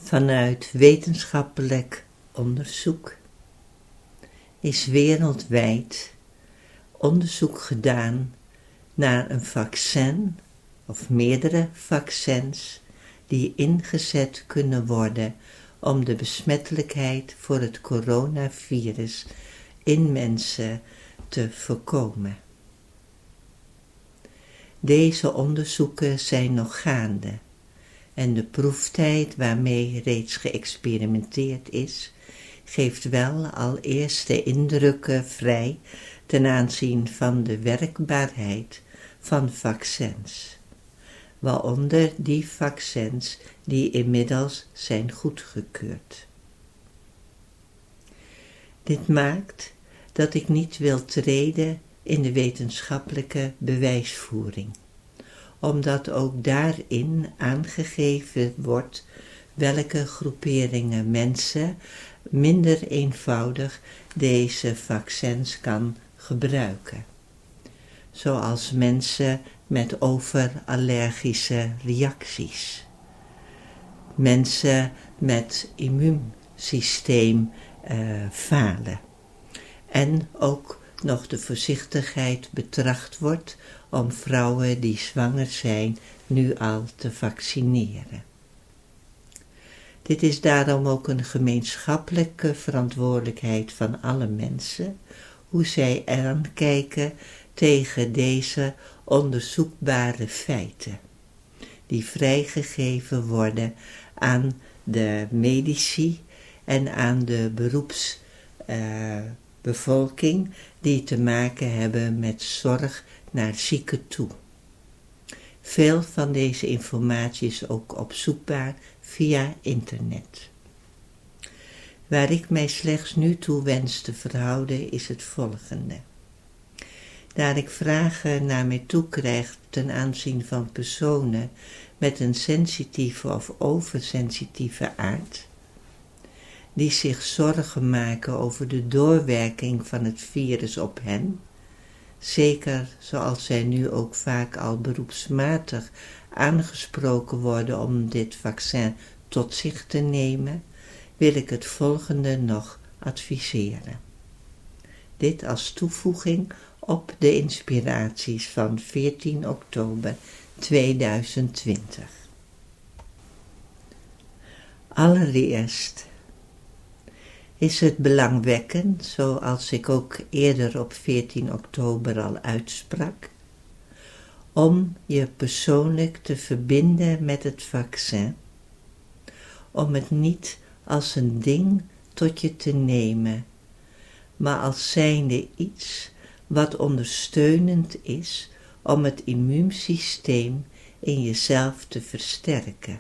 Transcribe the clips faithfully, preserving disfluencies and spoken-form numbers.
Vanuit wetenschappelijk onderzoek is wereldwijd onderzoek gedaan naar een vaccin of meerdere vaccins die ingezet kunnen worden om de besmettelijkheid voor het coronavirus in mensen te voorkomen. Deze onderzoeken zijn nog gaande en de proeftijd waarmee reeds geëxperimenteerd is, geeft wel al eerste indrukken vrij ten aanzien van de werkbaarheid van vaccins, waaronder die vaccins die inmiddels zijn goedgekeurd. Dit maakt dat ik niet wil treden in de wetenschappelijke bewijsvoering, omdat ook daarin aangegeven wordt welke groeperingen mensen minder eenvoudig deze vaccins kan gebruiken, zoals mensen met overallergische reacties, mensen met immuunsysteem uh, falen en ook nog de voorzichtigheid betracht wordt om vrouwen die zwanger zijn nu al te vaccineren. Dit is daarom ook een gemeenschappelijke verantwoordelijkheid van alle mensen, hoe zij aankijken tegen deze onderzoekbare feiten, die vrijgegeven worden aan de medici en aan de beroepsbevolking uh, die te maken hebben met zorg naar zieken toe. Veel van deze informatie is ook opzoekbaar via internet. Waar ik mij slechts nu toe wens te verhouden is het volgende. Daar ik vragen naar mij toe krijg ten aanzien van personen met een sensitieve of oversensitieve aard, die zich zorgen maken over de doorwerking van het virus op hen, zeker zoals zij nu ook vaak al beroepsmatig aangesproken worden om dit vaccin tot zich te nemen, wil ik het volgende nog adviseren. Dit als toevoeging op de inspiraties van veertien oktober tweeduizend twintig. Allereerst is het belangwekkend, zoals ik ook eerder op veertien oktober al uitsprak, om je persoonlijk te verbinden met het vaccin, om het niet als een ding tot je te nemen, maar als zijnde iets wat ondersteunend is om het immuunsysteem in jezelf te versterken.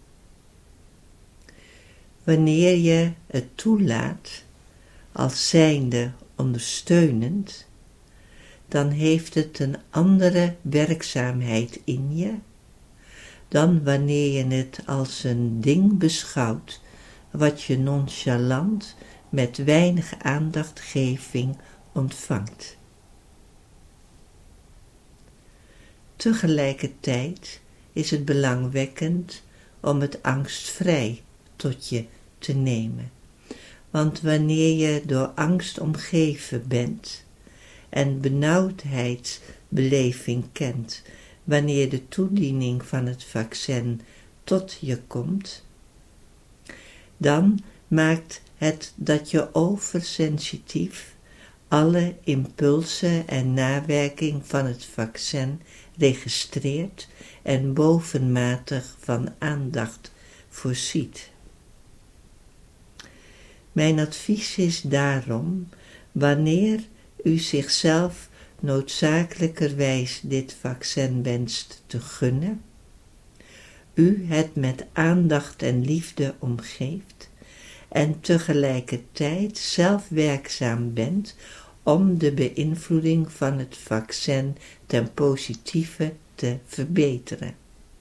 Wanneer je het toelaat als zijnde ondersteunend, dan heeft het een andere werkzaamheid in je dan wanneer je het als een ding beschouwt wat je nonchalant met weinig aandachtgeving ontvangt. Tegelijkertijd is het belangwekkend om het angstvrij tot je te nemen, want wanneer je door angst omgeven bent en benauwdheidsbeleving kent wanneer de toediening van het vaccin tot je komt, dan maakt het dat je oversensitief alle impulsen en nawerking van het vaccin registreert en bovenmatig van aandacht voorziet. Mijn advies is daarom, wanneer u zichzelf noodzakelijkerwijs dit vaccin wenst te gunnen, u het met aandacht en liefde omgeeft en tegelijkertijd zelf werkzaam bent om de beïnvloeding van het vaccin ten positieve te verbeteren.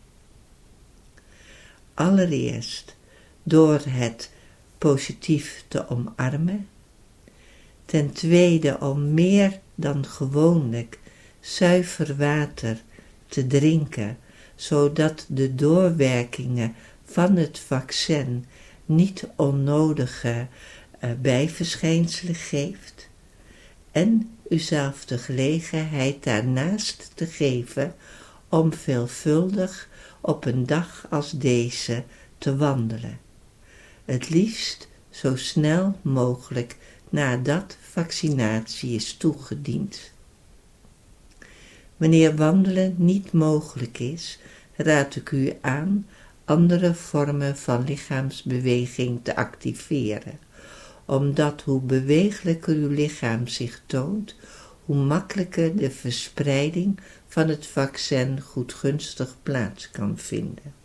Allereerst door het positief te omarmen, ten tweede om meer dan gewoonlijk zuiver water te drinken, zodat de doorwerkingen van het vaccin niet onnodige uh, bijverschijnselen geeft en uzelf de gelegenheid daarnaast te geven om veelvuldig op een dag als deze te wandelen. Het liefst zo snel mogelijk nadat vaccinatie is toegediend. Wanneer wandelen niet mogelijk is, raad ik u aan andere vormen van lichaamsbeweging te activeren, omdat hoe bewegelijker uw lichaam zich toont, hoe makkelijker de verspreiding van het vaccin goedgunstig plaats kan vinden.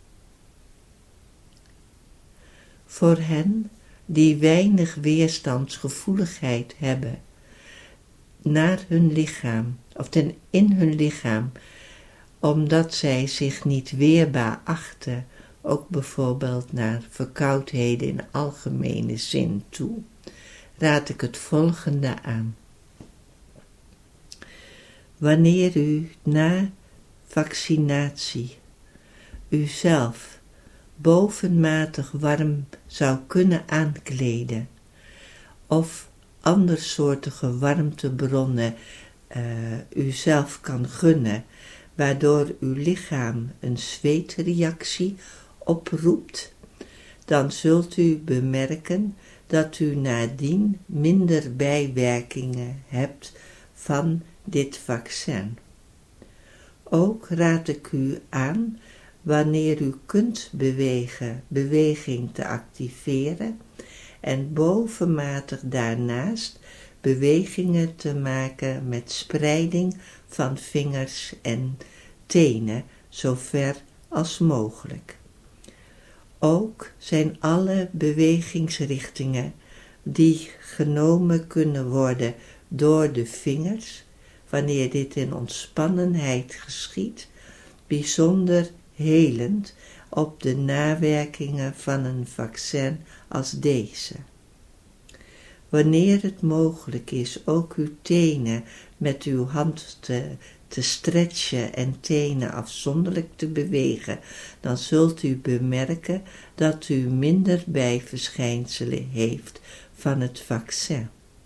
Voor hen die weinig weerstandsgevoeligheid hebben naar hun lichaam, of ten in hun lichaam, omdat zij zich niet weerbaar achten, ook bijvoorbeeld naar verkoudheden in algemene zin toe, raad ik het volgende aan. Wanneer u na vaccinatie uzelf bovenmatig warm zou kunnen aankleden of andersoortige warmtebronnen uh, uzelf kan gunnen, waardoor uw lichaam een zweetreactie oproept, dan zult u bemerken dat u nadien minder bijwerkingen hebt van dit vaccin. Ook raad ik u aan, wanneer u kunt bewegen, beweging te activeren en bovenmatig daarnaast bewegingen te maken met spreiding van vingers en tenen, zover als mogelijk. Ook zijn alle bewegingsrichtingen die genomen kunnen worden door de vingers, wanneer dit in ontspannenheid geschiedt, bijzonder helend op de nawerkingen van een vaccin als deze. Wanneer het mogelijk is ook uw tenen met uw hand te, te stretchen en tenen afzonderlijk te bewegen, dan zult u bemerken dat u minder bijverschijnselen heeft van het vaccin.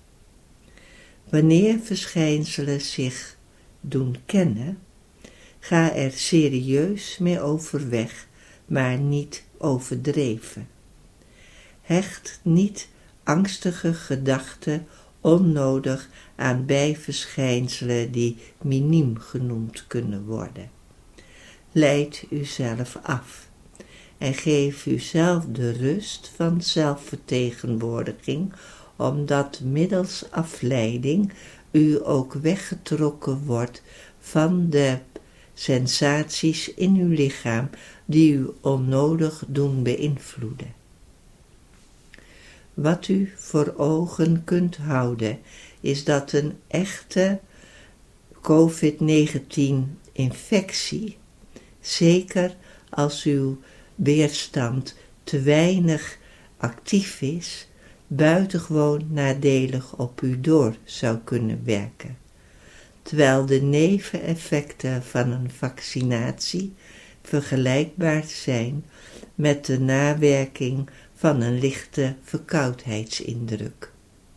Wanneer verschijnselen zich doen kennen, ga er serieus mee overweg, maar niet overdreven. Hecht niet angstige gedachten onnodig aan bijverschijnselen die miniem genoemd kunnen worden. Leid uzelf af en geef uzelf de rust van zelfvertegenwoordiging, omdat middels afleiding u ook weggetrokken wordt van de sensaties in uw lichaam die u onnodig doen beïnvloeden. Wat u voor ogen kunt houden is dat een echte covid negentien infectie, zeker als uw weerstand te weinig actief is, buitengewoon nadelig op u door zou kunnen werken, terwijl de neveneffecten van een vaccinatie vergelijkbaar zijn met de nawerking van een lichte verkoudheidsindruk.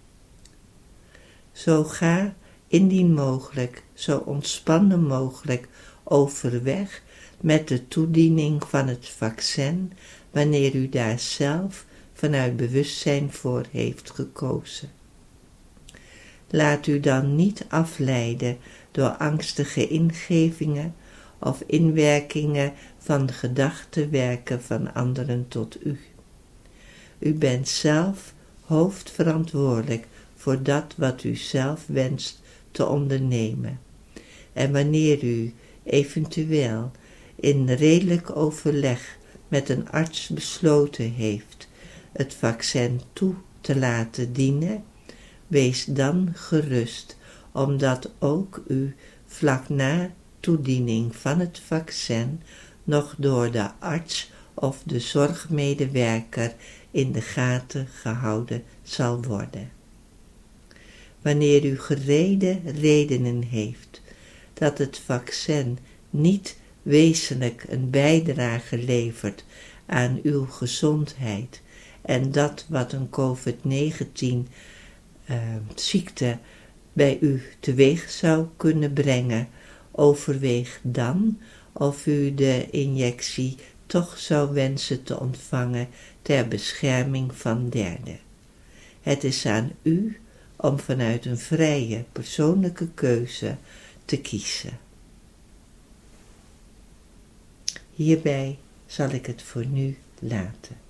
Zo ga, indien mogelijk, zo ontspannen mogelijk overweg met de toediening van het vaccin, wanneer u daar zelf vanuit bewustzijn voor heeft gekozen. Laat u dan niet afleiden door angstige ingevingen of inwerkingen van de gedachtenwerken van anderen tot u. U bent zelf hoofdverantwoordelijk voor dat wat u zelf wenst te ondernemen. En wanneer u eventueel in redelijk overleg met een arts besloten heeft het vaccin toe te laten dienen, wees dan gerust, omdat ook u vlak na toediening van het vaccin nog door de arts of de zorgmedewerker in de gaten gehouden zal worden. Wanneer u gerede redenen heeft dat het vaccin niet wezenlijk een bijdrage levert aan uw gezondheid en dat wat een covid negentien uh, ziekte bij u teweeg zou kunnen brengen, overweeg dan of u de injectie toch zou wensen te ontvangen ter bescherming van derden. Het is aan u om vanuit een vrije persoonlijke keuze te kiezen. Hierbij zal ik het voor nu laten.